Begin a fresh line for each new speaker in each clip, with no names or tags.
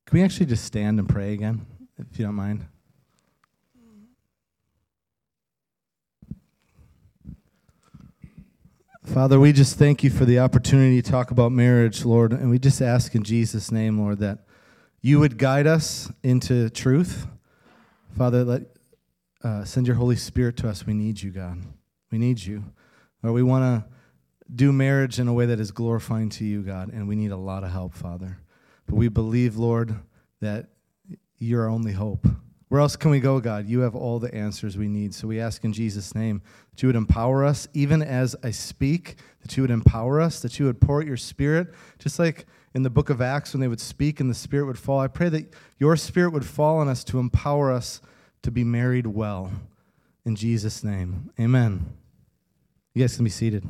Can we actually just stand and pray again, if you don't mind? Father, we just thank you for the opportunity to talk about marriage, Lord, and we just ask in Jesus' name, Lord, that you would guide us into truth. Father, send your Holy Spirit to us. We need you, God. We need you. Lord, we want to do marriage in a way that is glorifying to you, God, and we need a lot of help, Father. But we believe, Lord, that you're our only hope. Where else can we go, God? You have all the answers we need. So we ask in Jesus' name that you would empower us, even as I speak, that you would empower us, that you would pour out your Spirit, just like in the book of Acts when they would speak and the Spirit would fall. I pray that your Spirit would fall on us to empower us to be married well. In Jesus' name, amen. You guys can be seated.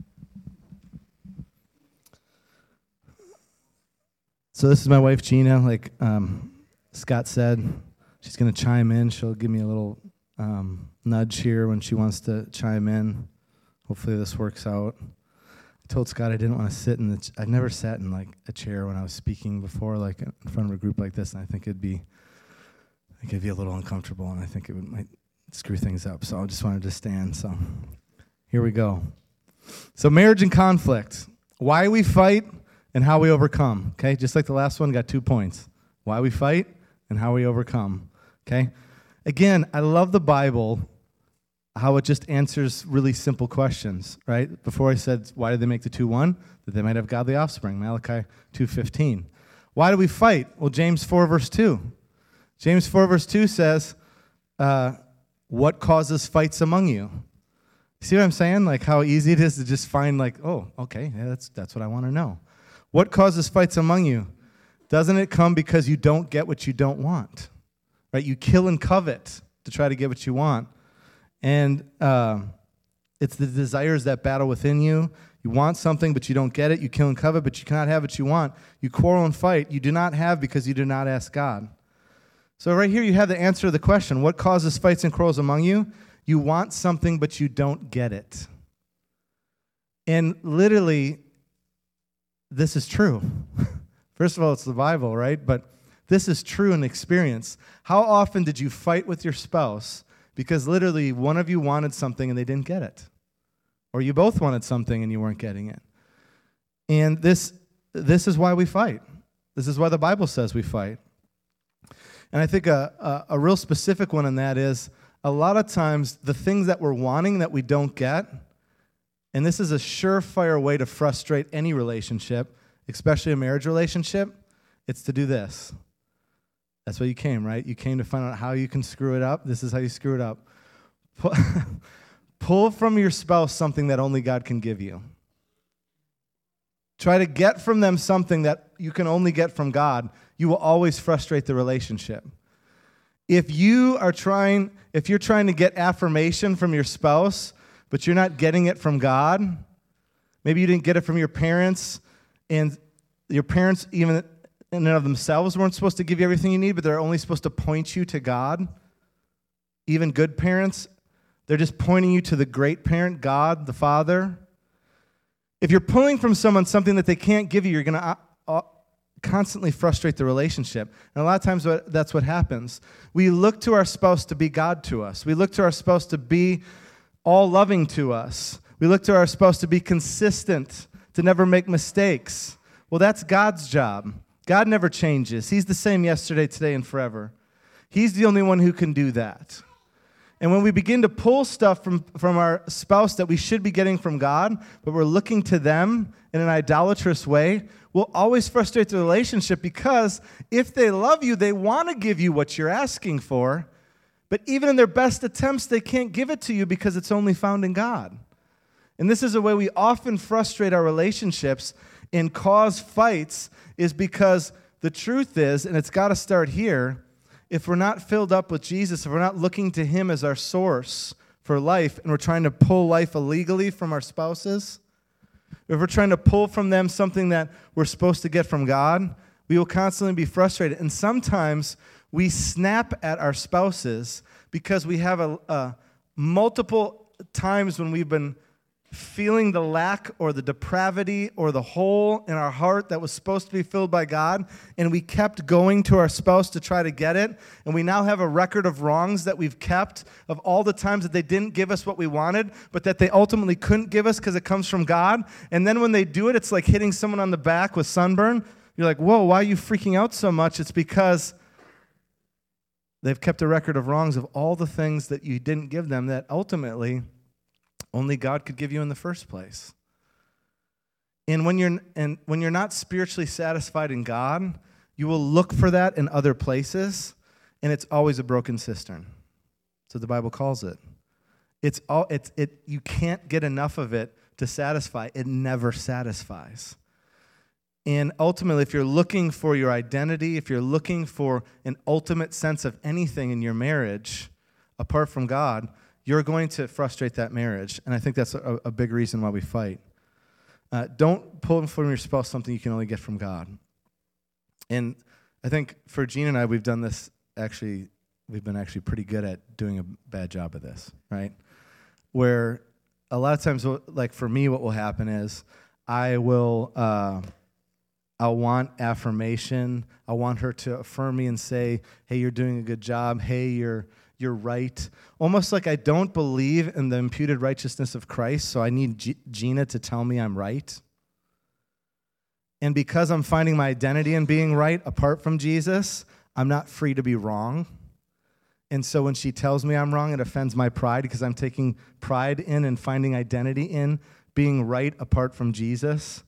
So this is my wife, Gina. Like Scott said, she's going to chime in. She'll give me a little nudge here when she wants to chime in. Hopefully this works out. I told Scott I didn't want to sit I've never sat in like a chair when I was speaking before, like in front of a group like this, and I think it'd be a little uncomfortable, and I think might screw things up. So I just wanted to stand. So here we go. So marriage and conflict. Why we fight and how we overcome. Okay, just like the last one, got 2 points. Why we fight and how we overcome. Okay? Again, I love the Bible, how it just answers really simple questions, right? Before I said, why did they make the 2-1? That they might have godly offspring, Malachi 2:15. Why do we fight? Well, James 4, verse 2. James 4, verse 2 says, what causes fights among you? See what I'm saying? Like how easy it is to just find like, oh, okay, yeah, that's what I want to know. What causes fights among you? Doesn't it come because you don't get what you don't want? Right? You kill and covet to try to get what you want. And it's the desires that battle within you. You want something, but you don't get it. You kill and covet, but you cannot have what you want. You quarrel and fight. You do not have because you do not ask God. So right here you have the answer to the question. What causes fights and quarrels among you? You want something, but you don't get it. And literally, this is true. First of all, it's the Bible, right? But this is true in experience. How often did you fight with your spouse because literally one of you wanted something and they didn't get it? Or you both wanted something and you weren't getting it? And this is why we fight. This is why the Bible says we fight. And I think a real specific one in that is a lot of times the things that we're wanting that we don't get, and this is a surefire way to frustrate any relationship, especially a marriage relationship, it's to do this. That's why you came, right? You came to find out how you can screw it up. This is how you screw it up. Pull from your spouse something that only God can give you. Try to get from them something that you can only get from God. You will always frustrate the relationship. If you're trying to get affirmation from your spouse, but you're not getting it from God, maybe you didn't get it from your parents, and your parents even in and of themselves weren't supposed to give you everything you need, but they're only supposed to point you to God. Even good parents, they're just pointing you to the great parent, God, the Father. If you're pulling from someone something that they can't give you, you're going to constantly frustrate the relationship. And a lot of times that's what happens. We look to our spouse to be God to us. We look to our spouse to be all loving to us. We look to our spouse to be consistent, to never make mistakes. Well, that's God's job. God never changes. He's the same yesterday, today, and forever. He's the only one who can do that. And when we begin to pull stuff from our spouse that we should be getting from God, but we're looking to them in an idolatrous way, we'll always frustrate the relationship because if they love you, they want to give you what you're asking for, but even in their best attempts, they can't give it to you because it's only found in God. And this is a way we often frustrate our relationships and cause fights is because the truth is, and it's got to start here, if we're not filled up with Jesus, if we're not looking to Him as our source for life, and we're trying to pull life illegally from our spouses, if we're trying to pull from them something that we're supposed to get from God, we will constantly be frustrated. And sometimes we snap at our spouses because we have multiple times when we've been feeling the lack or the depravity or the hole in our heart that was supposed to be filled by God, and we kept going to our spouse to try to get it, and we now have a record of wrongs that we've kept of all the times that they didn't give us what we wanted, but that they ultimately couldn't give us because it comes from God, and then when they do it, it's like hitting someone on the back with sunburn. You're like, whoa, why are you freaking out so much? It's because they've kept a record of wrongs of all the things that you didn't give them that ultimately only God could give you in the first place. And when you're not spiritually satisfied in God, you will look for that in other places, and it's always a broken cistern. That's what the Bible calls it. You can't get enough of it to satisfy. It never satisfies. And ultimately, if you're looking for your identity, if you're looking for an ultimate sense of anything in your marriage apart from God, you're going to frustrate that marriage. And I think that's a big reason why we fight. Don't pull from your spouse something you can only get from God. And I think for Gina and I, we've done this actually, we've been actually pretty good at doing a bad job of this, right? Where a lot of times, like for me, what will happen is I'll want affirmation. I want her to affirm me and say, hey, you're doing a good job. Hey, you're right. Almost like I don't believe in the imputed righteousness of Christ, so I need Gina to tell me I'm right. And because I'm finding my identity in being right apart from Jesus, I'm not free to be wrong. And so when she tells me I'm wrong, it offends my pride because I'm taking pride in and finding identity in being right apart from Jesus.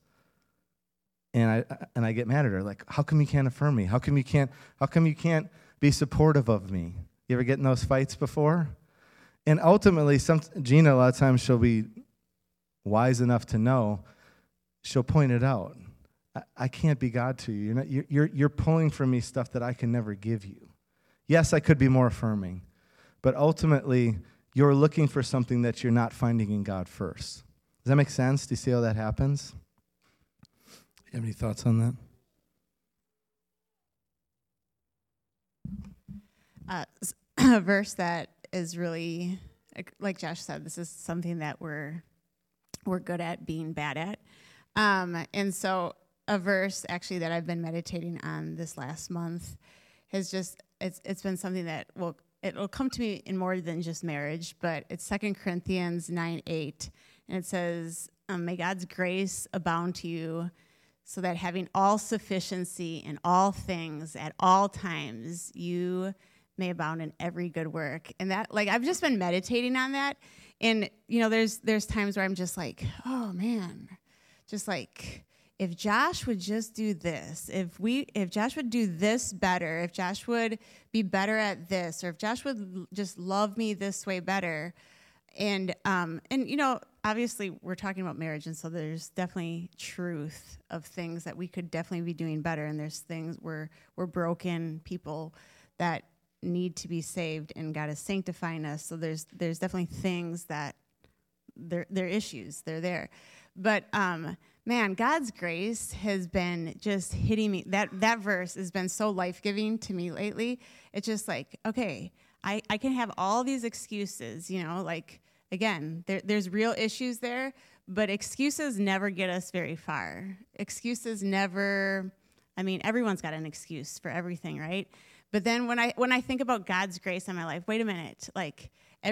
And I get mad at her, like, how come you can't affirm me? How come you can't be supportive of me? You ever get in those fights before? And ultimately, Gina, a lot of times she'll be wise enough to know, she'll point it out. I can't be God to you. You're pulling from me stuff that I can never give you. Yes, I could be more affirming, but ultimately, you're looking for something that you're not finding in God first. Does that make sense? Do you see how that happens? You have any thoughts on that?
A verse that is really, like Josh said, this is something that we're good at being bad at. And so a verse actually that I've been meditating on this last month has just, it's been something that it'll come to me in more than just marriage, but it's 2 Corinthians 9:8, and it says, may God's grace abound to you, so that having all sufficiency in all things at all times, you may abound in every good work. And that, like, I've just been meditating on that. And, there's times where I'm just like, oh, man, just like, if Josh would just do this, if Josh would do this better, if Josh would be better at this, or if Josh would just love me this way better. And obviously we're talking about marriage, and so there's definitely truth of things that we could definitely be doing better, and there's things where we're broken people that need to be saved, and God is sanctifying us. So there's definitely things that they're issues. They're there. But man, God's grace has been just hitting me. That verse has been so life-giving to me lately. It's just like, okay, I can have all these excuses, like, again, there's real issues there, but excuses never get us very far. Excuses never, everyone's got an excuse for everything, right? But then when I think about God's grace in my life, wait a minute, like,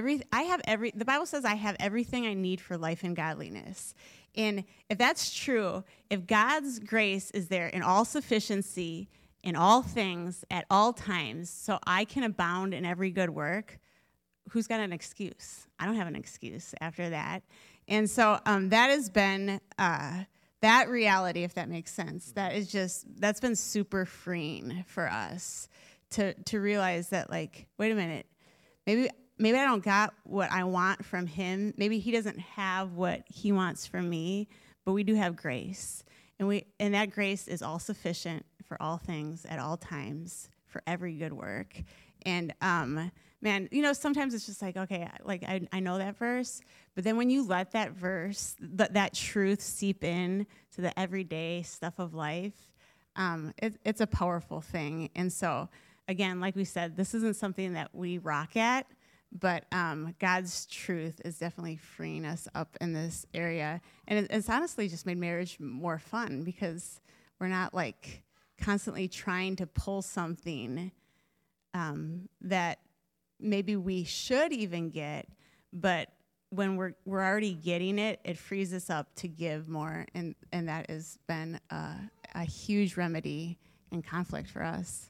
the Bible says I have everything I need for life and godliness. And if that's true, if God's grace is there in all sufficiency, in all things, at all times, so I can abound in every good work, who's got an excuse? I don't have an excuse after that. And so that has been, that reality, if that makes sense, that's been super freeing for us to realize that, like, wait a minute, maybe I don't got what I want from him. Maybe he doesn't have what he wants from me, but we do have grace. And that grace is all sufficient for all things at all times for every good work. And man, sometimes it's just like, okay, like I know that verse, but then when you let that verse, that truth seep in to the everyday stuff of life, it's a powerful thing. And so, again, like we said, this isn't something that we rock at, But God's truth is definitely freeing us up in this area. And it's honestly just made marriage more fun because we're not like constantly trying to pull something that maybe we should even get, but when we're already getting it, it frees us up to give more, and that has been a huge remedy in conflict for us.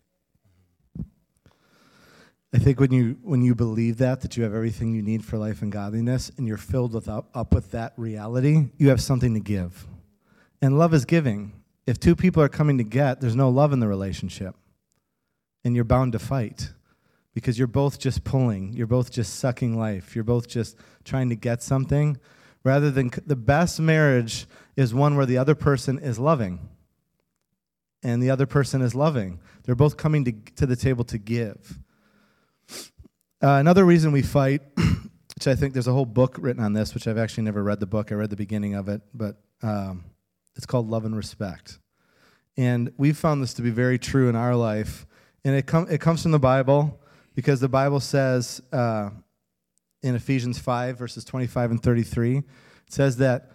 I think when you believe that you have everything you need for life and godliness, and you're filled up with that reality, you have something to give. And love is giving. If two people are coming to get, there's no love in the relationship. And you're bound to fight because you're both just pulling. You're both just sucking life. You're both just trying to get something. Rather than the best marriage is one where the other person is loving and the other person is loving. They're both coming to the table to give. Another reason we fight, which I think there's a whole book written on this, which I've actually never read the book. I read the beginning of it, but it's called Love and Respect. And we've found this to be very true in our life. And it comes from the Bible because the Bible says in Ephesians 5, verses 25 and 33, it says that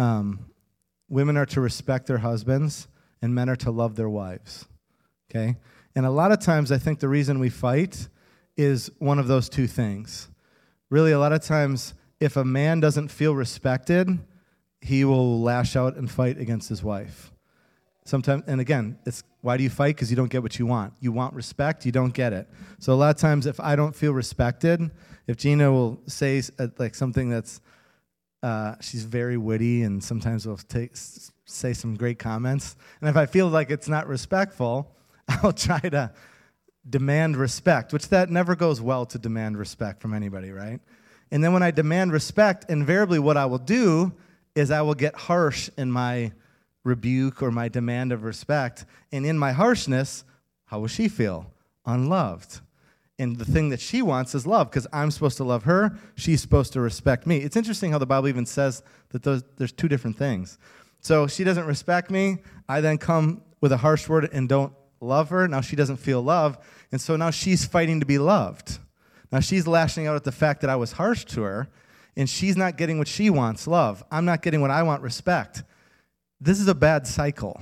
women are to respect their husbands and men are to love their wives. Okay? And a lot of times I think the reason we fight is one of those two things. Really, a lot of times, if a man doesn't feel respected, he will lash out and fight against his wife. Sometimes, and again, it's why do you fight? Because you don't get what you want. You want respect, you don't get it. So a lot of times, if I don't feel respected, if Gina will say like something that's, she's very witty, and sometimes will say some great comments, and if I feel like it's not respectful, I'll try to demand respect, which that never goes well to demand respect from anybody, right? And then when I demand respect, invariably what I will do is I will get harsh in my rebuke or my demand of respect. And in my harshness, how will she feel? Unloved. And the thing that she wants is love, because I'm supposed to love her, she's supposed to respect me. It's interesting how the Bible even says that there's two different things. So she doesn't respect me, I then come with a harsh word and don't love her. Now she doesn't feel love, and so now she's fighting to be loved. Now she's lashing out at the fact that I was harsh to her, and she's not getting what she wants, love. I'm not getting what I want, respect. This is a bad cycle.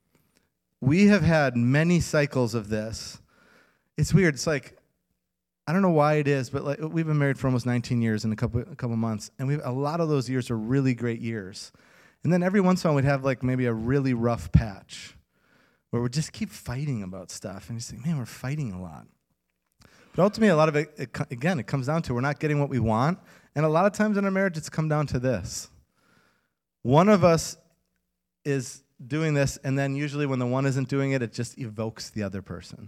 We have had many cycles of this. It's weird. It's like, I don't know why it is, but like we've been married for almost 19 years in a couple months, and a lot of those years are really great years. And then every once in a while we'd have like maybe a really rough patch where we just keep fighting about stuff, and you think, man, we're fighting a lot. But ultimately, a lot of it comes down to we're not getting what we want, and a lot of times in our marriage, it's come down to this. One of us is doing this, and then usually when the one isn't doing it, it just evokes the other person.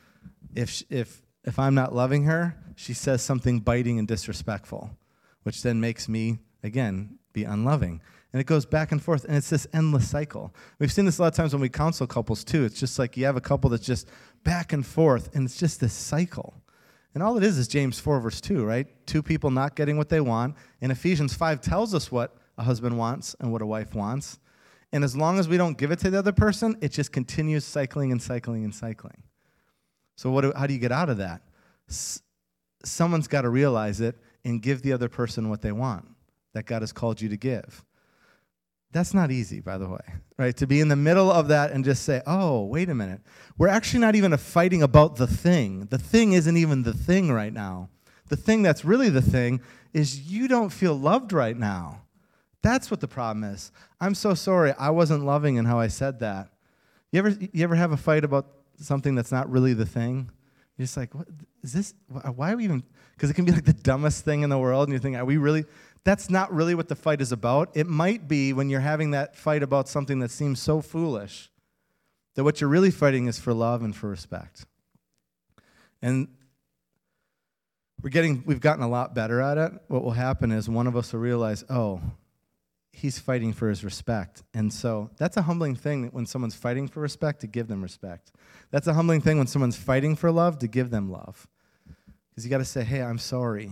If I'm not loving her, she says something biting and disrespectful, which then makes me, again, be unloving. And it goes back and forth, and it's this endless cycle. We've seen this a lot of times when we counsel couples, too. It's just like you have a couple that's just back and forth, and it's just this cycle. And all it is James 4, verse 2, right? Two people not getting what they want. And Ephesians 5 tells us what a husband wants and what a wife wants. And as long as we don't give it to the other person, it just continues cycling and cycling and cycling. So how do you get out of that? Someone's got to realize it and give the other person what they want that God has called you to give. That's not easy, by the way, right? To be in the middle of that and just say, oh, wait a minute. We're actually not even fighting about the thing. The thing isn't even the thing right now. The thing that's really the thing is you don't feel loved right now. That's what the problem is. I'm so sorry. I wasn't loving in how I said that. You ever have a fight about something that's not really the thing? You're just like, what is this? Why are we even? Because it can be like the dumbest thing in the world, and you think, are we really? That's not really what the fight is about. It might be when you're having that fight about something that seems so foolish that what you're really fighting is for love and for respect. And we've gotten a lot better at it. What will happen is one of us will realize, oh, he's fighting for his respect. And so that's a humbling thing when someone's fighting for respect, to give them respect. That's a humbling thing when someone's fighting for love, to give them love. Because you got to say, hey, I'm sorry.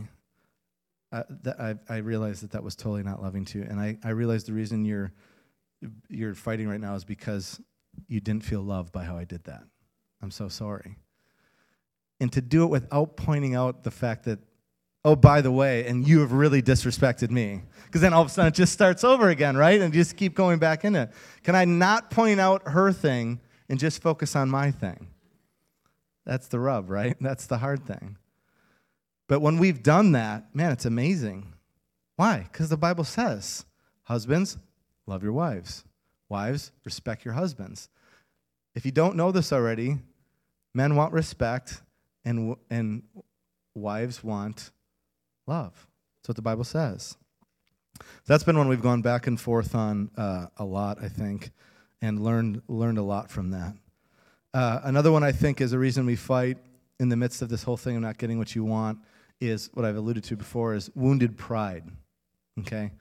I realized that was totally not loving to you. And I realized the reason you're fighting right now is because you didn't feel loved by how I did that. I'm so sorry. And to do it without pointing out the fact that oh, by the way, and you have really disrespected me. Because then all of a sudden it just starts over again, right? And just keep going back in it. Can I not point out her thing and just focus on my thing? That's the rub, right? That's the hard thing. But when we've done that, man, it's amazing. Why? Because the Bible says, husbands, love your wives. Wives, respect your husbands. If you don't know this already, men want respect and wives want love. That's what the Bible says. That's been one we've gone back and forth on a lot, I think, and learned a lot from that. Another one I think is a reason we fight in the midst of this whole thing of not getting what you want is what I've alluded to before is wounded pride. Okay?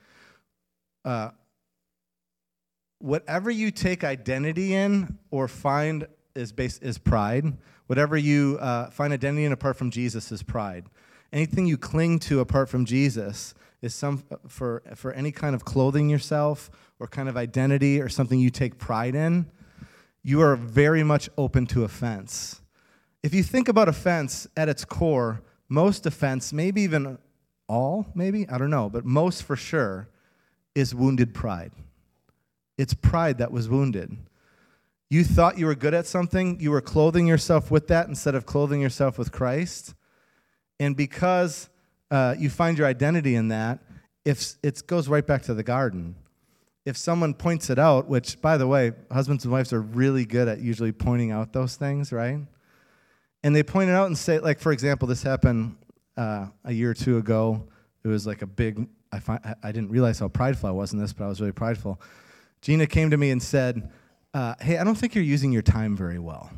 Whatever you take identity in or find is pride. Whatever you find identity in apart from Jesus is pride. Anything you cling to apart from Jesus is for any kind of clothing yourself or kind of identity or something you take pride in, you are very much open to offense. If you think about offense at its core, most offense, maybe even all, maybe, I don't know, but most for sure, is wounded pride. It's pride that was wounded. You thought you were good at something, you were clothing yourself with that instead of clothing yourself with Christ. And because you find your identity in that, if it goes right back to the garden. If someone points it out, which, by the way, husbands and wives are really good at usually pointing out those things, right? And they point it out and say, like, for example, this happened a year or two ago. It was like a big, I didn't realize how prideful I was in this, but I was really prideful. Gina came to me and said, hey, I don't think you're using your time very well.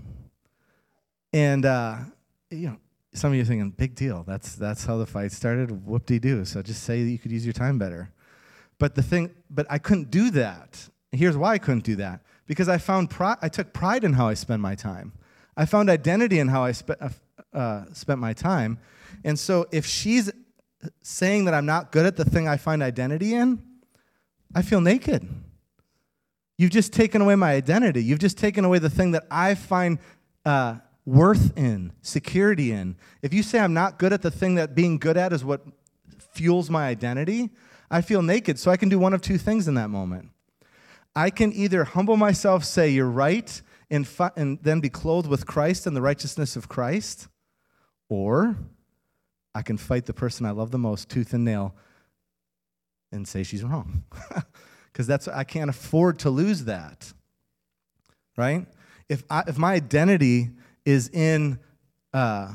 And, some of you are thinking, big deal. That's how the fight started. Whoop-de-doo. So just say that you could use your time better. But I couldn't do that. Here's why I couldn't do that. Because I took pride in how I spend my time. I found identity in how I spent my time. And so if she's saying that I'm not good at the thing I find identity in, I feel naked. You've just taken away my identity. You've just taken away the thing that I find worth in, security in. If you say I'm not good at the thing that being good at is what fuels my identity, I feel naked. So I can do one of two things in that moment. I can either humble myself, say you're right, and then be clothed with Christ and the righteousness of Christ, or I can fight the person I love the most tooth and nail and say she's wrong. Because I can't afford to lose that, right? If my identity is in how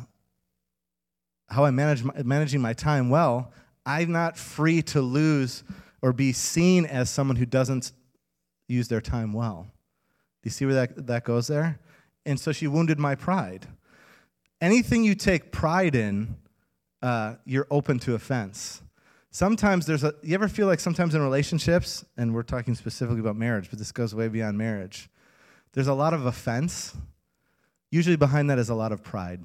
I'm managing my time well, I'm not free to lose or be seen as someone who doesn't use their time well. Do you see where that goes there? And so she wounded my pride. Anything you take pride in, you're open to offense. Sometimes you ever feel like sometimes in relationships, and we're talking specifically about marriage, but this goes way beyond marriage, there's a lot of offense. Usually behind that is a lot of pride.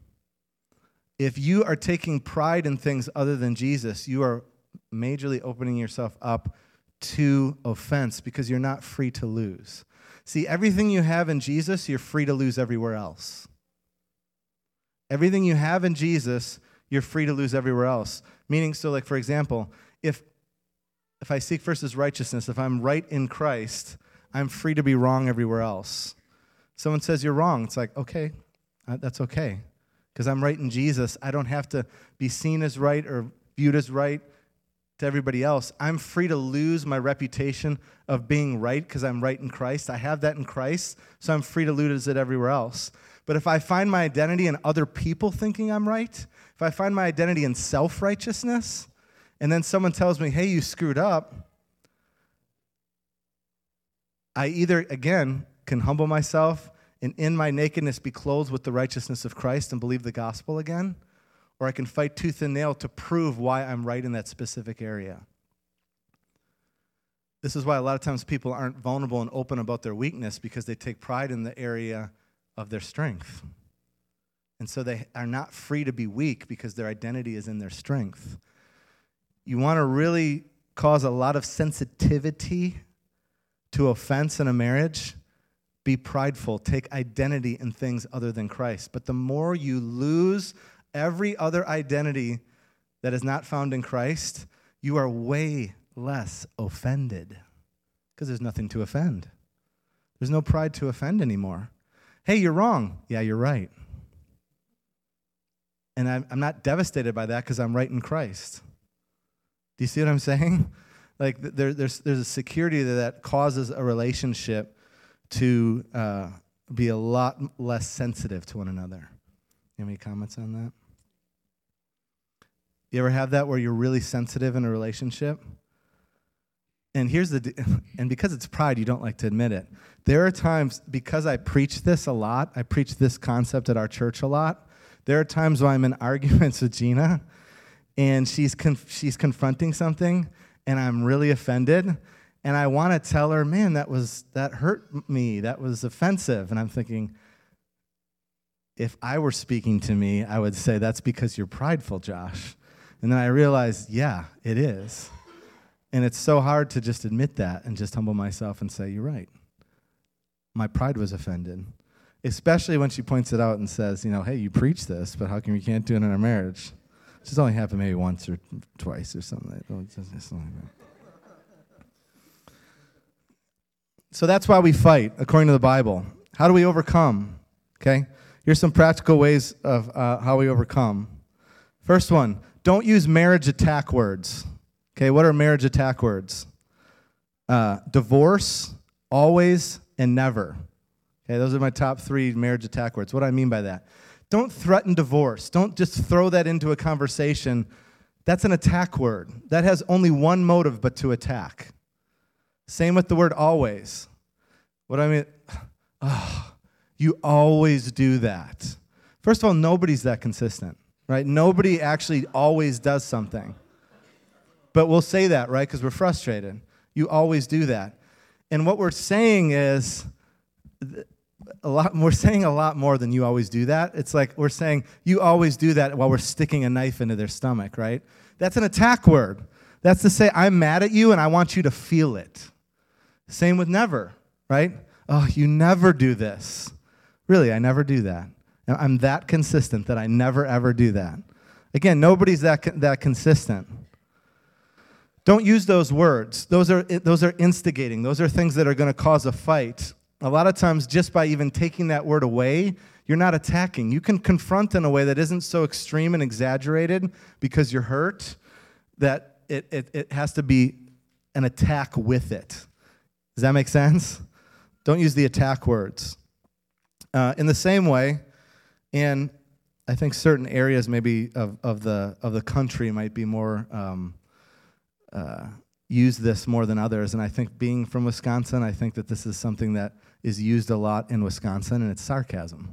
If you are taking pride in things other than Jesus, you are majorly opening yourself up to offense because you're not free to lose. See, everything you have in Jesus, you're free to lose everywhere else. Everything you have in Jesus, you're free to lose everywhere else. Meaning, so like, for example, if I seek first His righteousness, if I'm right in Christ, I'm free to be wrong everywhere else. Someone says you're wrong. It's like, okay, that's okay. Because I'm right in Jesus. I don't have to be seen as right or viewed as right to everybody else. I'm free to lose my reputation of being right because I'm right in Christ. I have that in Christ, so I'm free to lose it everywhere else. But if I find my identity in other people thinking I'm right, if I find my identity in self-righteousness, and then someone tells me, hey, you screwed up, I either, again, can humble myself and in my nakedness be clothed with the righteousness of Christ and believe the gospel again, or I can fight tooth and nail to prove why I'm right in that specific area. This is why a lot of times people aren't vulnerable and open about their weakness because they take pride in the area of their strength. And so they are not free to be weak because their identity is in their strength. You want to really cause a lot of sensitivity to offense in a marriage? Be prideful. Take identity in things other than Christ. But the more you lose every other identity that is not found in Christ, you are way less offended because there's nothing to offend. There's no pride to offend anymore. Hey, you're wrong. Yeah, you're right. And I'm not devastated by that because I'm right in Christ. Do you see what I'm saying? Like there's a security that causes a relationship to be a lot less sensitive to one another. You have any comments on that? You ever have that where you're really sensitive in a relationship? And and because it's pride, you don't like to admit it. There are times, because I preach this a lot, I preach this concept at our church a lot, there are times when I'm in arguments with Gina, and she's confronting something, and I'm really offended, and I want to tell her, man, that hurt me, that was offensive, and I'm thinking, if I were speaking to me, I would say, that's because you're prideful, Josh. And then I realized, yeah, it is. And it's so hard to just admit that and just humble myself and say, you're right. My pride was offended. Especially when she points it out and says, hey, you preach this, but how come you can't do it in our marriage? It's just only happened maybe once or twice or something like that. So that's why we fight, according to the Bible. How do we overcome? Okay? Here's some practical ways of how we overcome. First one, don't use marriage attack words. Okay, what are marriage attack words? Divorce, always, and never. Okay, those are my top 3 marriage attack words. What do I mean by that? Don't threaten divorce. Don't just throw that into a conversation. That's an attack word. That has only one motive but to attack. Same with the word always. What do I mean? Oh, you always do that. First of all, nobody's that consistent, right? Nobody actually always does something. But we'll say that, right, because we're frustrated. You always do that. And what we're saying is we're saying a lot more than you always do that. It's like we're saying you always do that while we're sticking a knife into their stomach, right? That's an attack word. That's to say, I'm mad at you and I want you to feel it. Same with never, right? Oh, you never do this. Really, I never do that. I'm that consistent that I never, ever do that. Again, nobody's that consistent. Don't use those words. Those are instigating. Those are things that are going to cause a fight. A lot of times, just by even taking that word away, you're not attacking. You can confront in a way that isn't so extreme and exaggerated because you're hurt that it has to be an attack with it. Does that make sense? Don't use the attack words. In the same way, and I think certain areas maybe of the country might be more use this more than others, and I think being from Wisconsin, I think that this is something that is used a lot in Wisconsin, and it's sarcasm.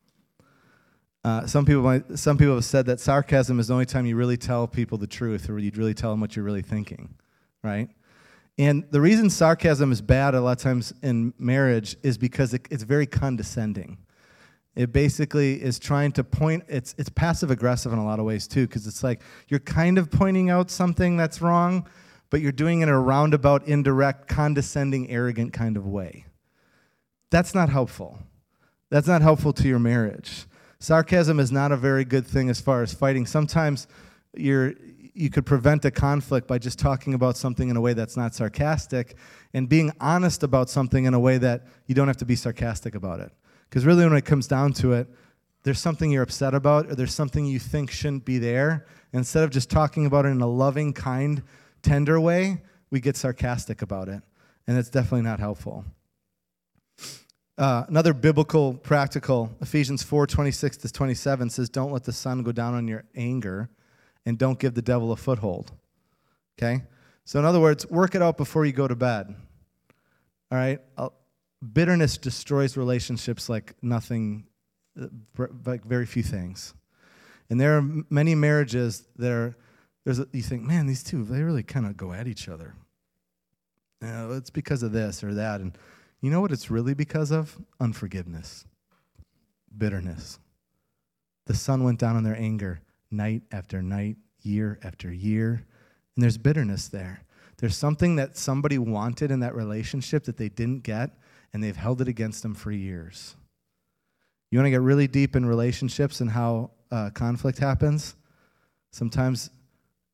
Some people have said that sarcasm is the only time you really tell people the truth, or you'd really tell them what you're really thinking, right? And the reason sarcasm is bad a lot of times in marriage is because it's very condescending. It basically is trying to point, it's passive-aggressive in a lot of ways too, because it's like you're kind of pointing out something that's wrong, but you're doing it in a roundabout, indirect, condescending, arrogant kind of way. That's not helpful. That's not helpful to your marriage. Sarcasm is not a very good thing as far as fighting. Sometimes you could prevent a conflict by just talking about something in a way that's not sarcastic and being honest about something in a way that you don't have to be sarcastic about it. Because really when it comes down to it, there's something you're upset about or there's something you think shouldn't be there. Instead of just talking about it in a loving, kind, tender way, we get sarcastic about it. And it's definitely not helpful. Another biblical, practical, Ephesians 4:26-27 says, don't let the sun go down on your anger and don't give the devil a foothold. Okay? So in other words, work it out before you go to bed. All right? Bitterness destroys relationships like nothing, like very few things. And there are many marriages that you think, man, these two, they really kind of go at each other. It's because of this or that. And you know what it's really because of? Unforgiveness. Bitterness. The sun went down on their anger night after night, year after year. And there's bitterness there. There's something that somebody wanted in that relationship that they didn't get, and they've held it against them for years. You want to get really deep in relationships and how conflict happens? Sometimes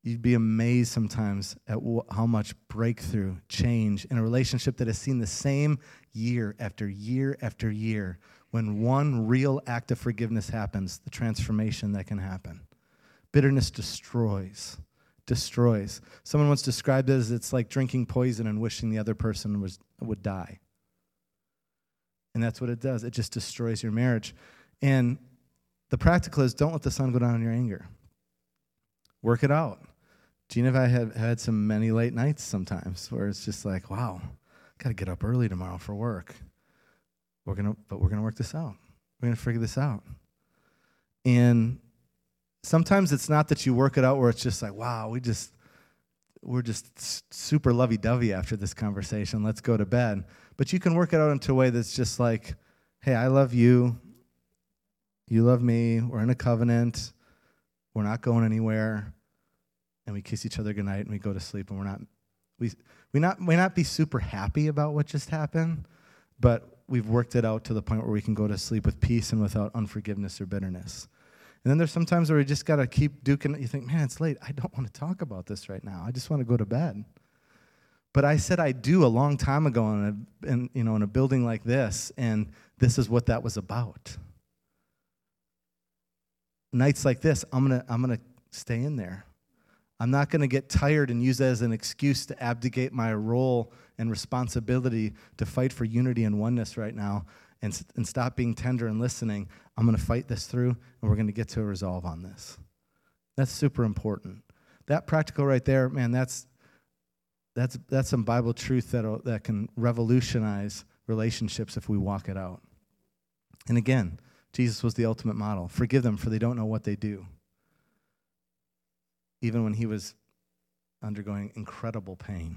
You'd be amazed sometimes at how much breakthrough, change in a relationship that has seen the same year after year after year. When one real act of forgiveness happens, the transformation that can happen. Bitterness destroys. Someone once described it as it's like drinking poison and wishing the other person would die. And that's what it does. It just destroys your marriage. And the practical is, don't let the sun go down on your anger. Work it out. Gina and I have had many late nights sometimes where it's just like, wow, got to get up early tomorrow for work. We're gonna work this out. We're gonna figure this out. And sometimes it's not that you work it out where it's just like, wow, we're just super lovey-dovey after this conversation. Let's go to bed. But you can work it out into a way that's just like, hey, I love you. You love me. We're in a covenant. We're not going anywhere. And we kiss each other goodnight and we go to sleep. And we may not be super happy about what just happened, but we've worked it out to the point where we can go to sleep with peace and without unforgiveness or bitterness. And then there's some times where we just got to keep duking it. You think, man, it's late. I don't want to talk about this right now. I just want to go to bed. But I said I do a long time ago in a building like this, and this is what that was about. Nights like this, I'm gonna stay in there. I'm not going to get tired and use that as an excuse to abdicate my role and responsibility to fight for unity and oneness right now and stop being tender and listening. I'm going to fight this through, and we're going to get to a resolve on this. That's super important. That practical right there, man, that's some Bible truth that can revolutionize relationships if we walk it out. And again, Jesus was the ultimate model. Forgive them, for they don't know what they do. Even when he was undergoing incredible pain.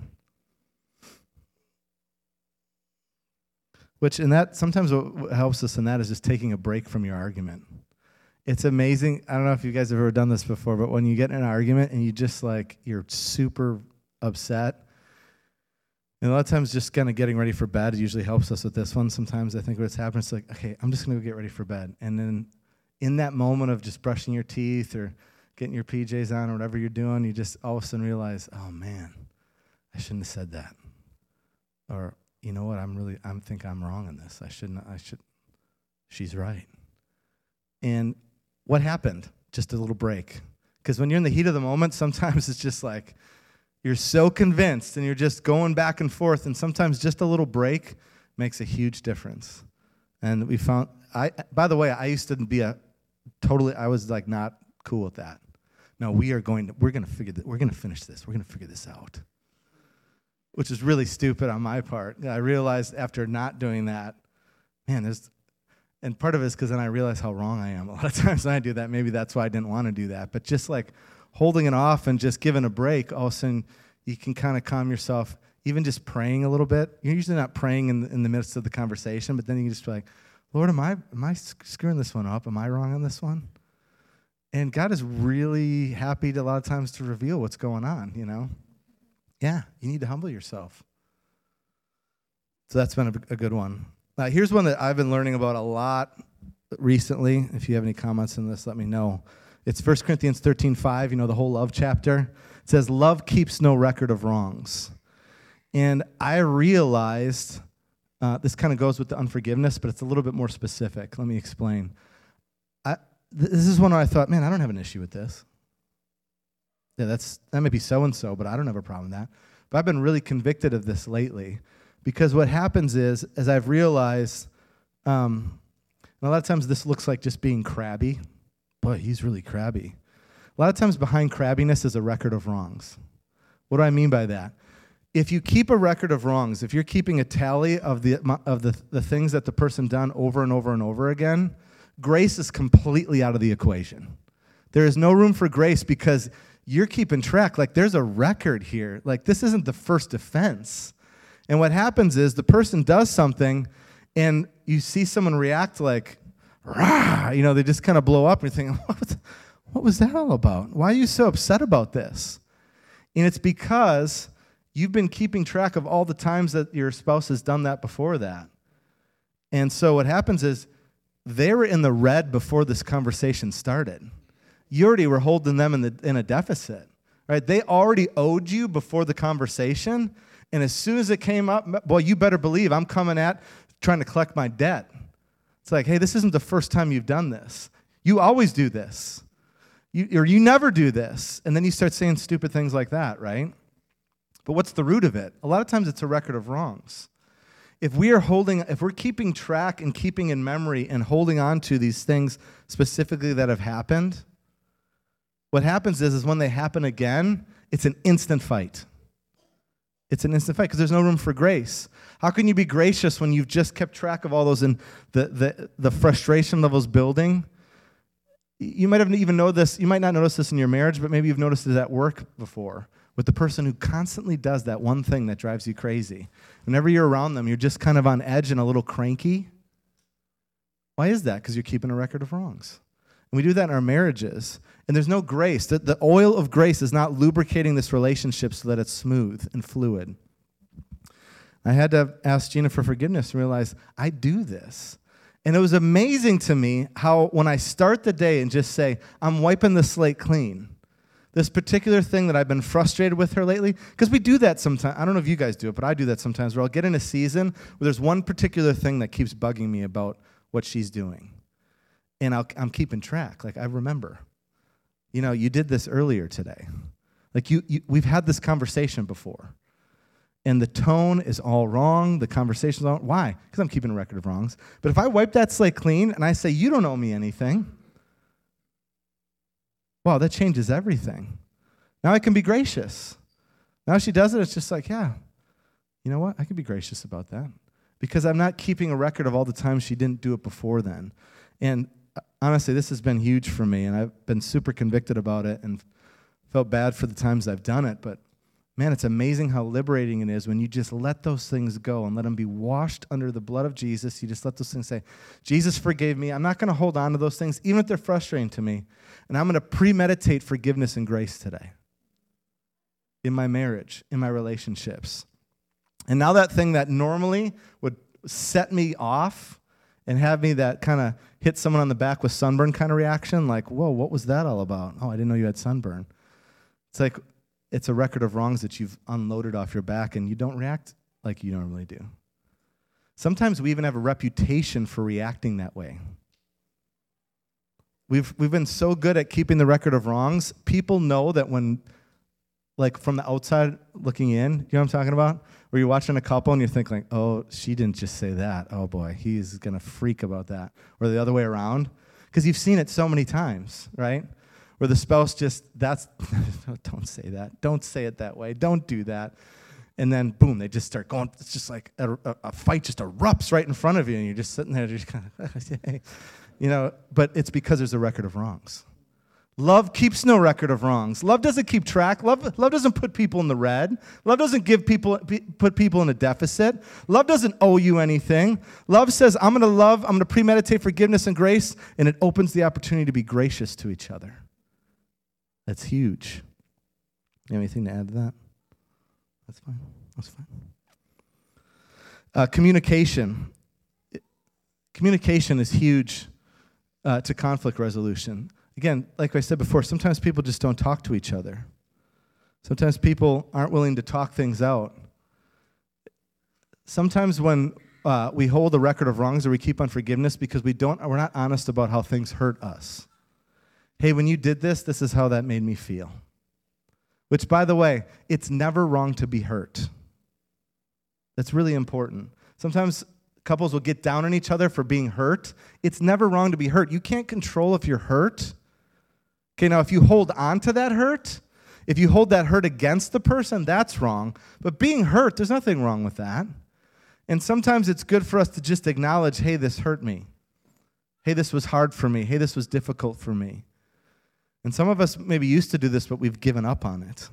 Which, in that, sometimes what helps us in that is just taking a break from your argument. It's amazing. I don't know if you guys have ever done this before, but when you get in an argument and you're super upset, and a lot of times just kind of getting ready for bed usually helps us with this one. Sometimes I think what's happened is like, okay, I'm just going to go get ready for bed. And then in that moment of just brushing your teeth or getting your PJs on or whatever you're doing, you just all of a sudden realize, oh man, I shouldn't have said that. Or, you know what, I think I'm wrong in this. She's right. And what happened? Just a little break. Because when you're in the heat of the moment, sometimes it's just like, you're so convinced and you're just going back and forth, and sometimes just a little break makes a huge difference. And we found, by the way, I used to be I was like not cool with that. No, we're going to finish this. We're going to figure this out. Which is really stupid on my part. I realized after not doing that, man, and part of it is because then I realized how wrong I am. A lot of times when I do that, maybe that's why I didn't want to do that. But just like holding it off and just giving a break, all of a sudden you can kind of calm yourself. Even just praying a little bit. You're usually not praying in the midst of the conversation, but then you can just be like, Lord, am I screwing this one up? Am I wrong on this one? And God is really happy a lot of times to reveal what's going on, you know? Yeah, you need to humble yourself. So that's been a good one. Here's one that I've been learning about a lot recently. If you have any comments on this, let me know. It's 1 Corinthians 13:5, the whole love chapter. It says, love keeps no record of wrongs. And I realized, this kind of goes with the unforgiveness, but it's a little bit more specific. Let me explain. This is one where I thought, man, I don't have an issue with this. Yeah, that might be so-and-so, but I don't have a problem with that. But I've been really convicted of this lately because what happens is, as I've realized, and a lot of times this looks like just being crabby. Boy, he's really crabby. A lot of times behind crabbiness is a record of wrongs. What do I mean by that? If you keep a record of wrongs, if you're keeping a tally of the things that the person done over and over and over again, grace is completely out of the equation. There is no room for grace because you're keeping track. Like, there's a record here. Like, this isn't the first offense. And what happens is the person does something, and you see someone react like, rah, they just kind of blow up, and you're thinking, what was that all about? Why are you so upset about this? And it's because you've been keeping track of all the times that your spouse has done that before that. And so what happens is, they were in the red before this conversation started. You already were holding them in a deficit. right? They already owed you before the conversation, and as soon as it came up, boy, you better believe I'm coming at trying to collect my debt. It's like, hey, this isn't the first time you've done this. You always do this. You never do this. And then you start saying stupid things like that, right? But what's the root of it? A lot of times it's a record of wrongs. If we're keeping track and keeping in memory and holding on to these things specifically that have happened, what happens is when they happen again, it's an instant fight. It's an instant fight because there's no room for grace. How can you be gracious when you've just kept track of all those and the frustration levels building? You might have even know this. You might not notice this in your marriage, but maybe you've noticed it at work before with the person who constantly does that one thing that drives you crazy. Whenever you're around them, you're just kind of on edge and a little cranky. Why is that? Because you're keeping a record of wrongs. And we do that in our marriages. And there's no grace. The oil of grace is not lubricating this relationship so that it's smooth and fluid. I had to ask Gina for forgiveness and realize I do this. And it was amazing to me how when I start the day and just say, I'm wiping the slate clean, this particular thing that I've been frustrated with her lately, because we do that sometimes. I don't know if you guys do it, but I do that sometimes where I'll get in a season where there's one particular thing that keeps bugging me about what she's doing. And I'm keeping track. Like, I remember, you did this earlier today. Like, we've had this conversation before. And the tone is all wrong. The conversation's all wrong. Why? Because I'm keeping a record of wrongs. But if I wipe that slate clean and I say, you don't owe me anything, wow, that changes everything. Now I can be gracious. Now she does it, it's just like, yeah, you know what? I can be gracious about that. Because I'm not keeping a record of all the times she didn't do it before then. And honestly, this has been huge for me, and I've been super convicted about it and felt bad for the times I've done it, but man, it's amazing how liberating it is when you just let those things go and let them be washed under the blood of Jesus. You just let those things say, Jesus forgave me. I'm not going to hold on to those things, even if they're frustrating to me. And I'm going to premeditate forgiveness and grace today in my marriage, in my relationships. And now that thing that normally would set me off and have me that kind of hit someone on the back with sunburn kind of reaction, like, whoa, what was that all about? Oh, I didn't know you had sunburn. It's like, it's a record of wrongs that you've unloaded off your back, and you don't react like you normally do. Sometimes we even have a reputation for reacting that way. We've been so good at keeping the record of wrongs, people know that when, like from the outside looking in, you know what I'm talking about? Where you're watching a couple and you think like, oh, she didn't just say that. Oh boy, he's going to freak about that. Or the other way around. Because you've seen it so many times, right? Where the spouse don't say that. Don't say it that way. Don't do that. And then, boom, they just start going. It's just like a fight just erupts right in front of you, and you're just sitting there just kind of, but it's because there's a record of wrongs. Love keeps no record of wrongs. Love doesn't keep track. Love doesn't put people in the red. Love doesn't put people in a deficit. Love doesn't owe you anything. Love says, I'm going to premeditate forgiveness and grace, and it opens the opportunity to be gracious to each other. That's huge. You have anything to add to that? That's fine. That's fine. Communication. Communication is huge to conflict resolution. Again, like I said before, sometimes people just don't talk to each other. Sometimes people aren't willing to talk things out. Sometimes when we hold a record of wrongs or we keep unforgiveness because we're not honest about how things hurt us. Hey, when you did this, this is how that made me feel. Which, by the way, it's never wrong to be hurt. That's really important. Sometimes couples will get down on each other for being hurt. It's never wrong to be hurt. You can't control if you're hurt. Okay, now if you hold on to that hurt, if you hold that hurt against the person, that's wrong. But being hurt, there's nothing wrong with that. And sometimes it's good for us to just acknowledge, hey, this hurt me. Hey, this was hard for me. Hey, this was difficult for me. And some of us maybe used to do this, but we've given up on it.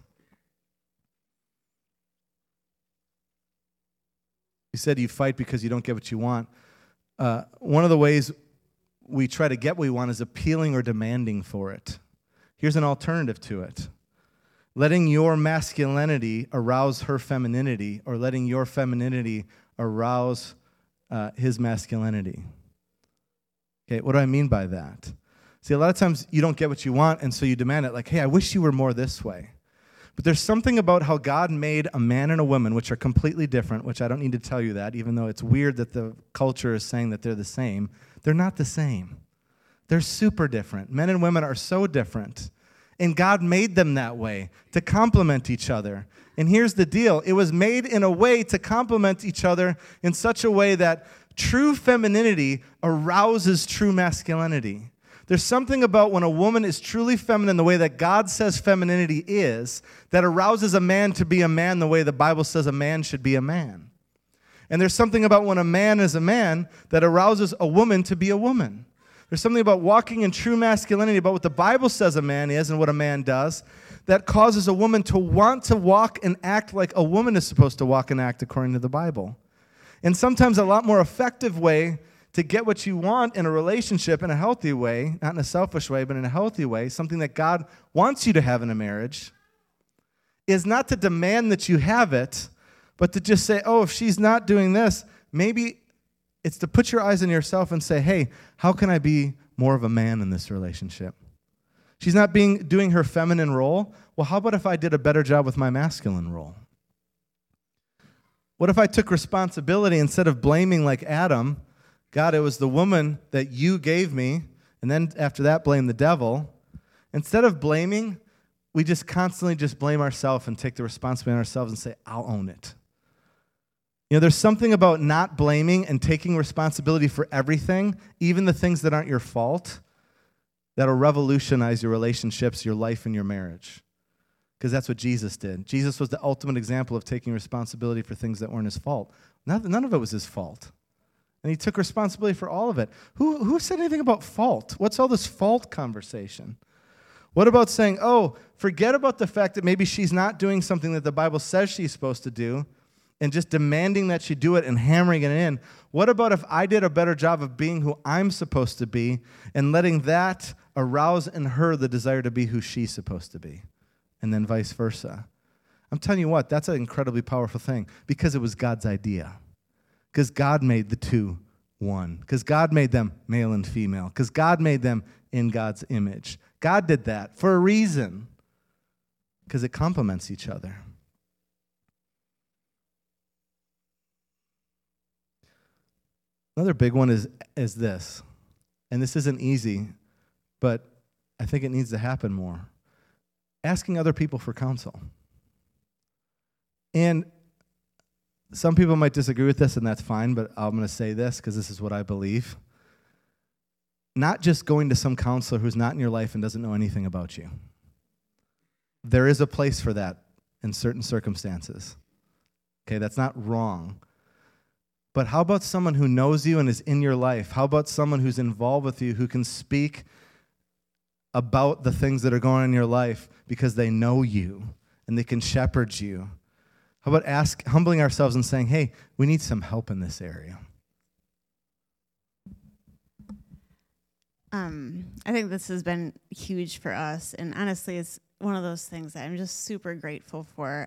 You said you fight because you don't get what you want. One of the ways we try to get what we want is appealing or demanding for it. Here's an alternative to it. Letting your masculinity arouse her femininity, or letting your femininity arouse his masculinity. Okay, what do I mean by that? See, a lot of times you don't get what you want, and so you demand it. Like, hey, I wish you were more this way. But there's something about how God made a man and a woman, which are completely different, which I don't need to tell you that, even though it's weird that the culture is saying that they're the same. They're not the same. They're super different. Men and women are so different. And God made them that way, to complement each other. And here's the deal. It was made in a way to complement each other in such a way that true femininity arouses true masculinity. There's something about when a woman is truly feminine the way that God says femininity is, that arouses a man to be a man the way the Bible says a man should be a man. And there's something about when a man is a man that arouses a woman to be a woman. There's something about walking in true masculinity, about what the Bible says a man is and what a man does, that causes a woman to want to walk and act like a woman is supposed to walk and act according to the Bible. And sometimes a lot more effective way to get what you want in a relationship in a healthy way, not in a selfish way, but in a healthy way, something that God wants you to have in a marriage, is not to demand that you have it, but to just say, oh, if she's not doing this, maybe it's to put your eyes on yourself and say, hey, how can I be more of a man in this relationship? She's not doing her feminine role. Well, how about if I did a better job with my masculine role? What if I took responsibility instead of blaming like Adam? God, it was the woman that you gave me, and then after that, blame the devil. Instead of blaming, we just constantly just blame ourselves and take the responsibility on ourselves and say, I'll own it. You know, there's something about not blaming and taking responsibility for everything, even the things that aren't your fault, that'll revolutionize your relationships, your life, and your marriage. Because that's what Jesus did. Jesus was the ultimate example of taking responsibility for things that weren't his fault. None of it was his fault. And he took responsibility for all of it. Who said anything about fault? What's all this fault conversation? What about saying, oh, forget about the fact that maybe she's not doing something that the Bible says she's supposed to do, and just demanding that she do it and hammering it in? What about if I did a better job of being who I'm supposed to be and letting that arouse in her the desire to be who she's supposed to be? And then vice versa. I'm telling you what, that's an incredibly powerful thing because it was God's idea. Because God made the two one. Because God made them male and female. Because God made them in God's image. God did that for a reason. Because it complements each other. Another big one is this, and this isn't easy, but I think it needs to happen more. Asking other people for counsel. And some people might disagree with this, and that's fine, but I'm going to say this because this is what I believe. Not just going to some counselor who's not in your life and doesn't know anything about you. There is a place for that in certain circumstances. Okay, that's not wrong. But how about someone who knows you and is in your life? How about someone who's involved with you who can speak about the things that are going on in your life because they know you and they can shepherd you? How about humbling ourselves and saying, hey, we need some help in this area?
I think this has been huge for us, and honestly, it's one of those things that I'm just super grateful for.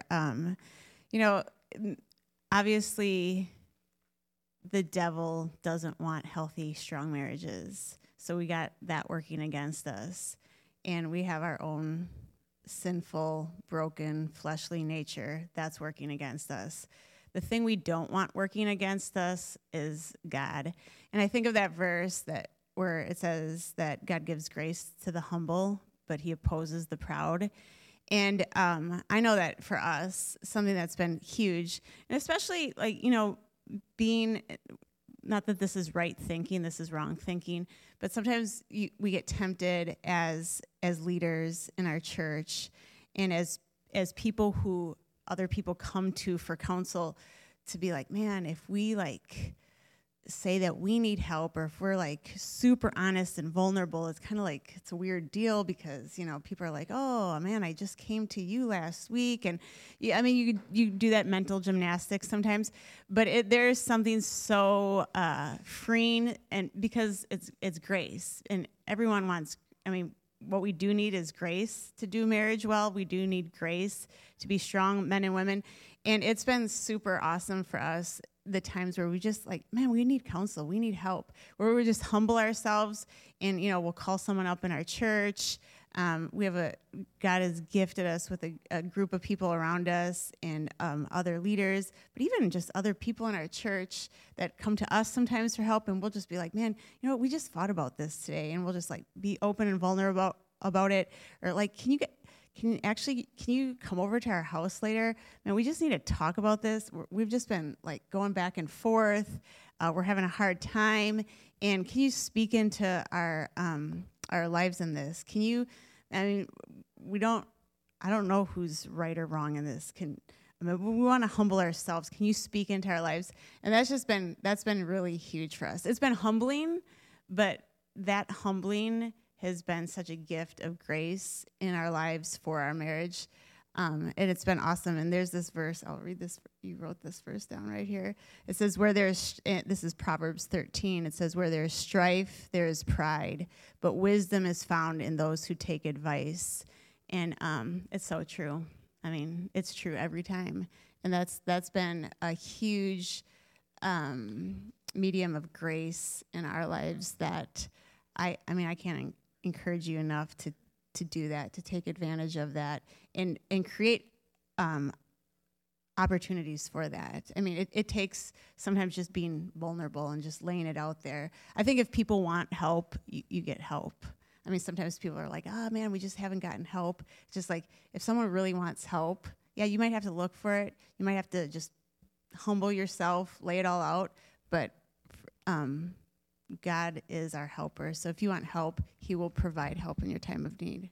Obviously, the devil doesn't want healthy, strong marriages. So we got that working against us. And we have our own sinful, broken, fleshly nature that's working against us. The thing we don't want working against us is God. And I think of that verse where it says that God gives grace to the humble, but he opposes the proud. And I know that for us, something that's been huge, and especially being, not that this is right thinking, this is wrong thinking, but sometimes we get tempted as leaders in our church and as people who other people come to for counsel to be like, man, if we say that we need help, or if we're super honest and vulnerable, it's kind of it's a weird deal because, people are like, oh man, I just came to you last week. And you do that mental gymnastics sometimes, but there's something so freeing, and because it's grace, and everyone wants, what we do need is grace to do marriage well. We do need grace to be strong men and women. And it's been super awesome for us, the times where we just man, we need counsel, we need help, where we just humble ourselves and, we'll call someone up in our church. God has gifted us with a group of people around us and other leaders, but even just other people in our church that come to us sometimes for help, and we'll just be like, man, we just thought about this today, and we'll just like be open and vulnerable about it, or like, can you come over to our house later? Man, we just need to talk about this. We've just been like going back and forth. We're having a hard time, and can you speak into our lives in this? I don't know who's right or wrong in this. We want to humble ourselves. Can you speak into our lives? And that's been really huge for us. It's been humbling, but that humbling has been such a gift of grace in our lives for our marriage. And it's been awesome. And there's this verse, I'll read this. You wrote this verse down right here. It says, this is Proverbs 13. It says, where there's strife, there is pride, but wisdom is found in those who take advice. And it's so true. I mean, it's true every time. And that's been a huge medium of grace in our lives that I can't encourage you enough to do that, to take advantage of that, and create opportunities for that. I mean, it takes sometimes just being vulnerable and just laying it out there. I think if people want help, you get help. I mean, sometimes people are like, oh, man, we just haven't gotten help. It's just like, if someone really wants help, yeah, you might have to look for it. You might have to just humble yourself, lay it all out, but God is our helper. So if you want help, he will provide help in your time of need.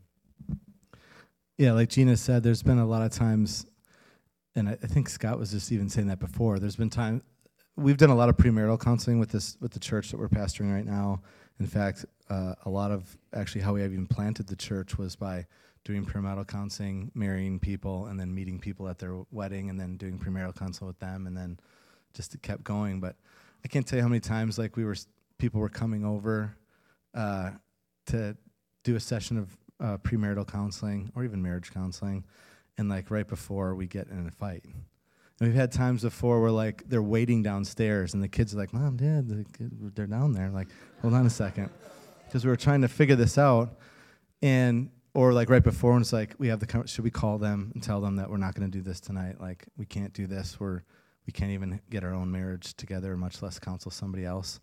Yeah, like Gina said, there's been a lot of times, and I think Scott was just even saying that before, there's been time, we've done a lot of premarital counseling with the church that we're pastoring right now. In fact, a lot of actually how we have even planted the church was by doing premarital counseling, marrying people, and then meeting people at their wedding, and then doing premarital counseling with them, and then just kept going. But I can't tell you how many times like people were coming over to do a session of premarital counseling or even marriage counseling, and like right before we get in a fight. And we've had times before where like they're waiting downstairs and the kids are like, Mom, Dad, they're down there. Like, hold on a second, because we were trying to figure this out, or like right before, and it's like should we call them and tell them that we're not going to do this tonight? Like, we can't do this. We can't even get our own marriage together, much less counsel somebody else.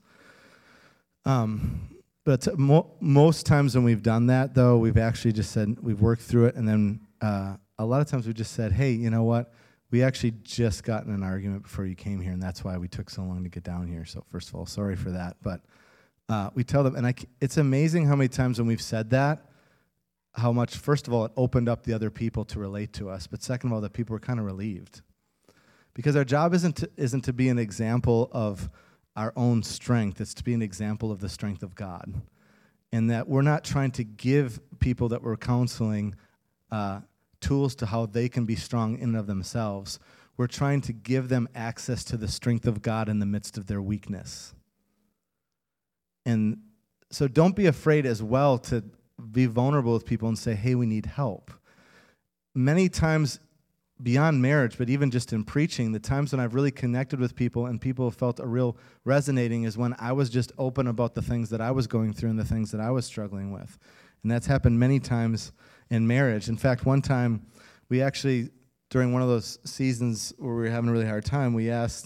But most times when we've done that, though, we've actually just said, we've worked through it, and then a lot of times we just said, hey, you know what? We actually just got in an argument before you came here, and that's why we took so long to get down here. So first of all, sorry for that. But we tell them, and it's amazing how many times when we've said that, how much, first of all, it opened up the other people to relate to us, but second of all, that people were kind of relieved. Because our job isn't to be an example of our own strength. It's to be an example of the strength of God. And that we're not trying to give people that we're counseling tools to how they can be strong in and of themselves. We're trying to give them access to the strength of God in the midst of their weakness. And so don't be afraid as well to be vulnerable with people and say, hey, we need help. Many times, beyond marriage, but even just in preaching, the times when I've really connected with people and people have felt a real resonating is when I was just open about the things that I was going through and the things that I was struggling with. And that's happened many times in marriage. In fact, one time, we actually, during one of those seasons where we were having a really hard time, we asked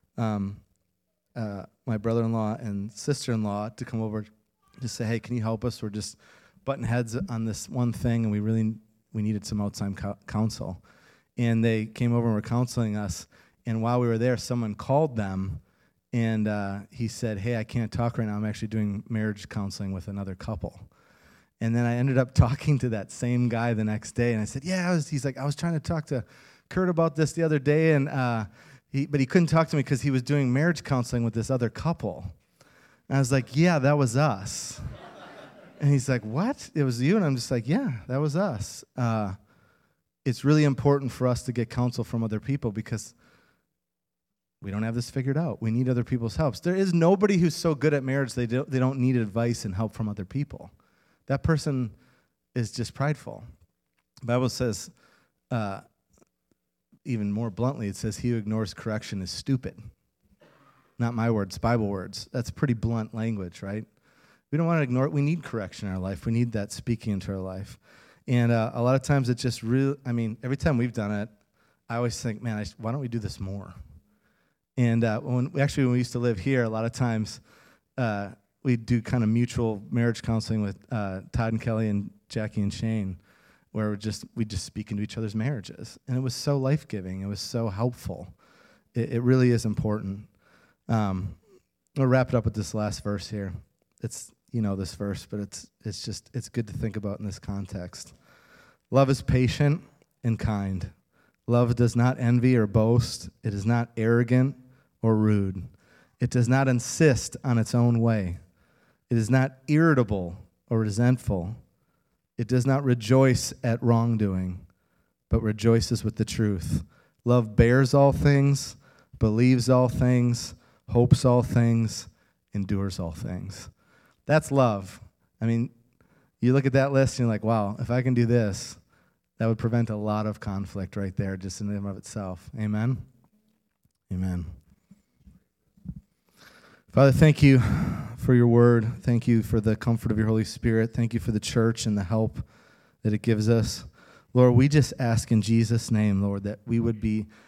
my brother-in-law and sister-in-law to come over to say, hey, can you help us? We're just butting heads on this one thing, and we needed some outside counsel. And they came over and were counseling us. And while we were there, someone called them, and he said, hey, I can't talk right now. I'm actually doing marriage counseling with another couple. And then I ended up talking to that same guy the next day, and I said, yeah, he's like, I was trying to talk to Kurt about this the other day, and but he couldn't talk to me because he was doing marriage counseling with this other couple. And I was like, yeah, that was us. And he's like, what? It was you? And I'm just like, yeah, that was us. It's really important for us to get counsel from other people because we don't have this figured out. We need other people's help. There is nobody who's so good at marriage they don't need advice and help from other people. That person is just prideful. The Bible says, even more bluntly, it says, he who ignores correction is stupid. Not my words, Bible words. That's pretty blunt language, right? We don't want to ignore it. We need correction in our life. We need that speaking into our life. And a lot of times it just really, every time we've done it, I always think, man, why don't we do this more? And when we used to live here, a lot of times we do kind of mutual marriage counseling with Todd and Kelly and Jackie and Shane, where we just speak into each other's marriages. And it was so life-giving. It was so helpful. It really is important. We'll wrap it up with this last verse here. It's, this verse, but it's good to think about in this context. Love is patient and kind. Love does not envy or boast. It is not arrogant or rude. It does not insist on its own way. It is not irritable or resentful. It does not rejoice at wrongdoing, but rejoices with the truth. Love bears all things, believes all things, hopes all things, endures all things. That's love. You look at that list and you're like, wow, if I can do this, that would prevent a lot of conflict right there just in and of itself. Amen? Amen. Father, thank you for your word. Thank you for the comfort of your Holy Spirit. Thank you for the church and the help that it gives us. Lord, we just ask in Jesus' name, Lord, that we would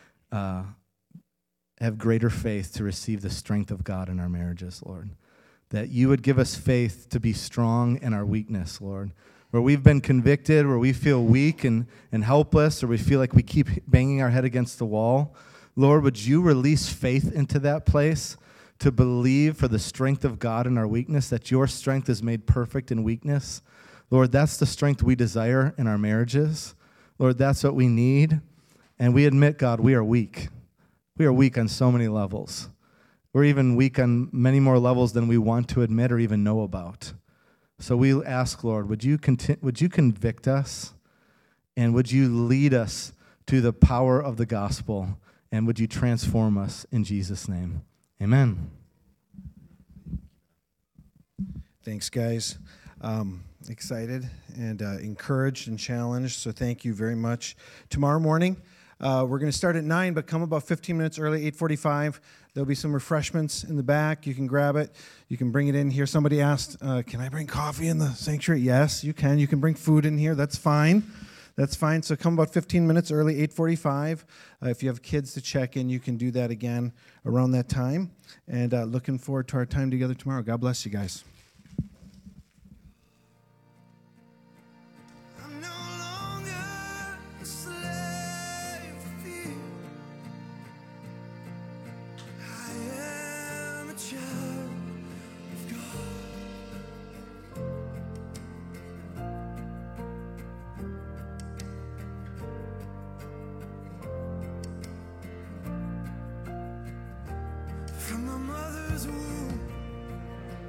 have greater faith to receive the strength of God in our marriages, Lord. That you would give us faith to be strong in our weakness, Lord. Where we've been convicted, where we feel weak and helpless, or we feel like we keep banging our head against the wall, Lord, would you release faith into that place to believe for the strength of God in our weakness, that your strength is made perfect in weakness? Lord, that's the strength we desire in our marriages. Lord, that's what we need. And we admit, God, we are weak. We are weak on so many levels. We're even weak on many more levels than we want to admit or even know about. So we ask, Lord, would you convict us, and would you lead us to the power of the gospel, and would you transform us in Jesus' name? Amen.
Thanks, guys. Excited and encouraged and challenged, so thank you very much. Tomorrow morning, we're going to start at 9, but come about 15 minutes early, 8:45. There'll be some refreshments in the back. You can grab it. You can bring it in here. Somebody asked, can I bring coffee in the sanctuary? Yes, you can. You can bring food in here. That's fine. That's fine. So come about 15 minutes early, 8:45. If you have kids to check in, you can do that again around that time. And looking forward to our time together tomorrow. God bless you guys.
From my mother's womb.